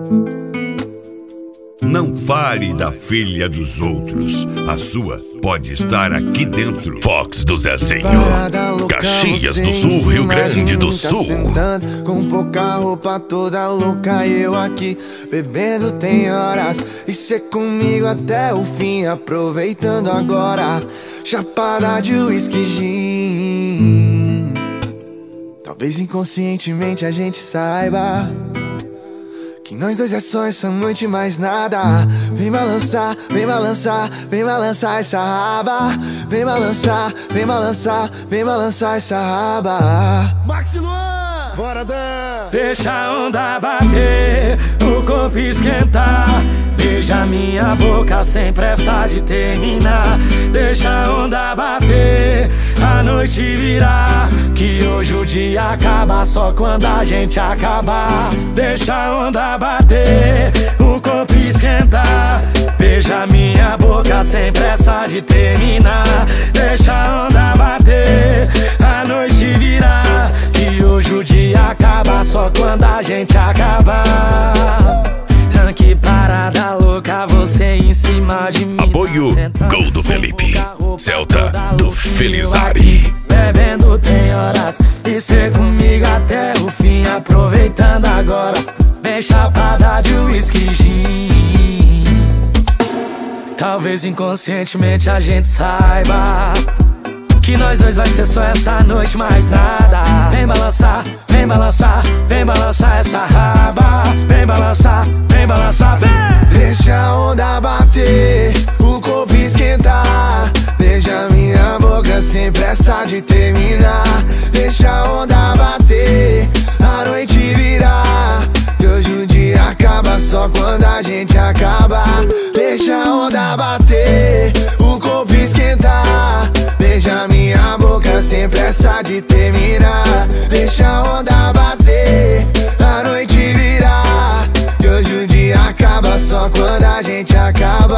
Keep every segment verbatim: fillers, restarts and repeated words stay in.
Não fale da filha dos outros. A sua pode estar aqui dentro. Fox do Zezinho, Caxias do Sul, Rio Grande do Sul. Sentando, com pouca roupa, toda louca, eu aqui bebendo tem horas. E cê comigo até o fim, aproveitando agora. Chapada de whisky gin. Talvez inconscientemente a gente saiba que nós dois é só essa noite, mais nada. Vem balançar, vem balançar, vem balançar essa raba. Vem balançar, vem balançar, vem balançar essa raba. Maxi Luan, bora Dan! Deixa a onda bater, o corpo esquentar. Beija minha boca sem pressa de terminar. Deixa a onda bater, a noite virar. Que hoje o dia acaba só quando a gente acabar. Deixa a onda bater, o corpo esquentar. Beija minha boca sem pressa de terminar. Deixa a onda bater, a noite virar. Que hoje o dia acaba só quando a gente acabar. Que parada louca, você em cima de mim. Apoio Gol do Felipe, Celta do Felizari. Bebendo tem horas, e cê comigo até o fim, aproveitando agora. Vem chapada de whisky gin. Talvez inconscientemente a gente saiba que nós dois vai ser só essa noite, mais nada. Vem balançar, vem balançar, vem balançar essa raba. Vem balançar, vem balançar, vem. Deixa a onda bater, o corpo esquentar. Beija minha boca sem pressa de terminar. Deixa a onda bater, a noite virar. Que hoje o dia acaba só quando a gente acaba. Deixa a onda bater, o corpo esquentar. Beija minha boca sem pressa de terminar. Deixa a onda bater, a noite virar. Que hoje o dia acaba só quando a gente acaba.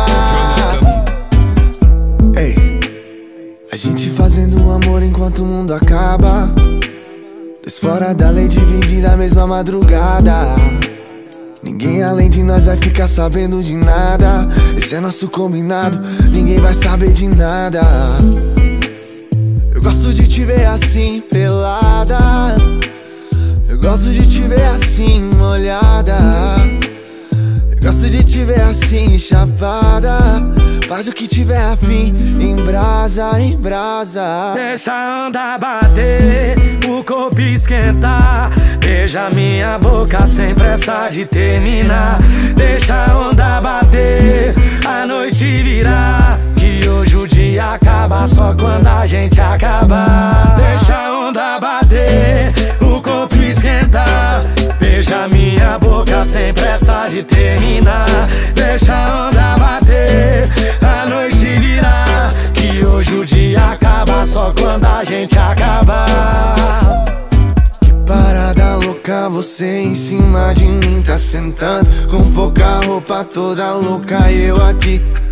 Ei, a gente fazendo amor enquanto o mundo acaba. Dois fora da lei, dividida a mesma madrugada. Ninguém além de nós vai ficar sabendo de nada. Esse é nosso combinado, ninguém vai saber de nada. Eu gosto de te ver assim, pelada. Eu gosto de te ver assim, molhada. Eu gosto de te ver assim, chapada. Faz o que tiver afim, em brasa, em brasa. Deixa a onda bater, o corpo esquentar. Beija minha boca sem pressa de terminar. Deixa a onda bater, a noite virar. Que hoje o dia acaba só quando a gente acabar. Deixa a onda bater, o corpo esquentar. Beija minha boca sem pressa de terminar. Deixa a onda bater, a noite virar. Que hoje o dia acaba só quando a gente acabar. Que parada louca, você em cima de mim tá sentando, com pouca roupa, toda louca, eu aqui